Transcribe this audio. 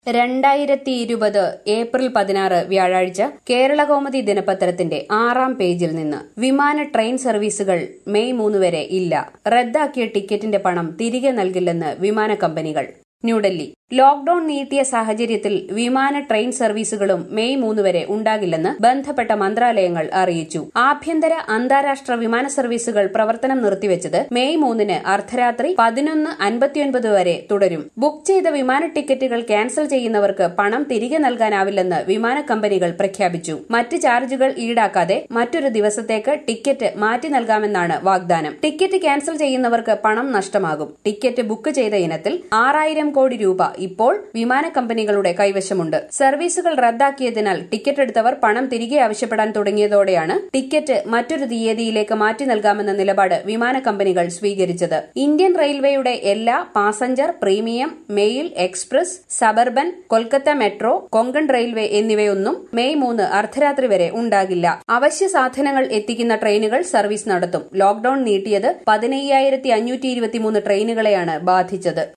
2020 April 16 വ്യാഴാഴ്ച കേരളകൗമുദി ദിനപത്രത്തിന്റെ 6-ാം പേജിൽ നിന്ന് വിമാന ട്രെയിൻ സർവീസുകൾ മെയ് 3 വരെ ഇല്ല. റദ്ദാക്കിയ ടിക്കറ്റിന്റെ പണം തിരികെ നൽകില്ലെന്ന് വിമാന കമ്പനികൾ. ന്യൂഡൽഹി ലോക്ഡൌൺ നീട്ടിയ സാഹചര്യത്തിൽ വിമാന ട്രെയിൻ സർവീസുകളും മെയ് 3 വരെ ഉണ്ടാകില്ലെന്ന് ബന്ധപ്പെട്ട മന്ത്രാലയങ്ങൾ അറിയിച്ചു. ആഭ്യന്തര അന്താരാഷ്ട്ര വിമാന സർവീസുകൾ പ്രവർത്തനം നിർത്തിവെച്ചത് മെയ് 3 അർദ്ധരാത്രി 11:59 വരെ തുടരും. ബുക്ക് ചെയ്ത വിമാന ടിക്കറ്റുകൾ ക്യാൻസൽ ചെയ്യുന്നവർക്ക് പണം തിരികെ നൽകാനാവില്ലെന്ന് വിമാന കമ്പനികൾ പ്രഖ്യാപിച്ചു. മറ്റ് ചാർജുകൾ ഈടാക്കാതെ മറ്റൊരു ദിവസത്തേക്ക് ടിക്കറ്റ് മാറ്റി നൽകാമെന്നാണ് വാഗ്ദാനം. ടിക്കറ്റ് ക്യാൻസൽ ചെയ്യുന്നവർക്ക് പണം നഷ്ടമാകും. ടിക്കറ്റ് ബുക്ക് ചെയ്ത ഇനത്തിൽ 6,000 കോടി രൂപ ഇപ്പോൾ വിമാന കമ്പനികളുടെ കൈവശമുണ്ട്. സർവീസുകൾ റദ്ദാക്കിയതിനാൽ ടിക്കറ്റ് എടുത്തവർ പണം തിരികെ ആവശ്യപ്പെടാൻ തുടങ്ങിയതോടെയാണ് ടിക്കറ്റ് മറ്റൊരു തീയതിയിലേക്ക് മാറ്റി നൽകാമെന്ന നിലപാട് വിമാന കമ്പനികൾ സ്വീകരിച്ചത്. ഇന്ത്യൻ റെയിൽവേയുടെ എല്ലാ passenger, premium, mail, express, suburban, Kolkata metro, Konkan railway എന്നിവയൊന്നും മെയ് 3 അർദ്ധരാത്രി വരെ ഉണ്ടാകില്ല. അവശ്യ സാധനങ്ങൾ എത്തിക്കുന്ന ട്രെയിനുകൾ സർവീസ് നടത്തും. ലോക്ഡൌൺ നീട്ടിയത് 15,523 ട്രെയിനുകളെയാണ് ബാധിച്ചത്.